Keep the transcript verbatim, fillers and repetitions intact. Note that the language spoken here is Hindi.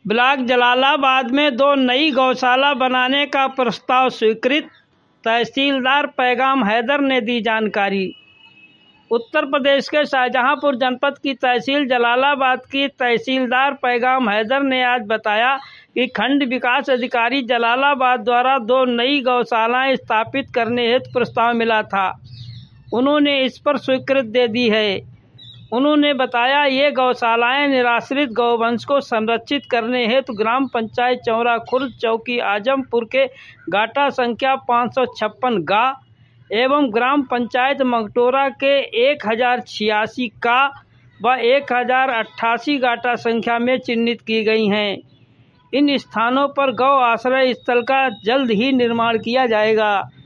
ब्लॉक जलालाबाद में दो नई गौशाला बनाने का प्रस्ताव स्वीकृत, तहसीलदार पैगाम हैदर ने दी जानकारी। उत्तर प्रदेश के शाहजहांपुर जनपद की तहसील जलालाबाद की तहसीलदार पैगाम हैदर ने आज बताया कि खंड विकास अधिकारी जलालाबाद द्वारा दो नई गौशालाएं स्थापित करने हेतु प्रस्ताव मिला था। उन्होंने इस पर स्वीकृति दे दी है। उन्होंने बताया ये गौशालाएं निराश्रित गौवंश को संरक्षित करने हेतु ग्राम पंचायत चौरा खुर्द चौकी आजमपुर के गाटा संख्या पाँच सौ छप्पन गा एवं ग्राम पंचायत मगटोरा के एक हजार छियासी का व एक हजार अट्ठासी गाटा संख्या में चिन्हित की गई हैं। इन स्थानों पर गौ आश्रय स्थल का जल्द ही निर्माण किया जाएगा।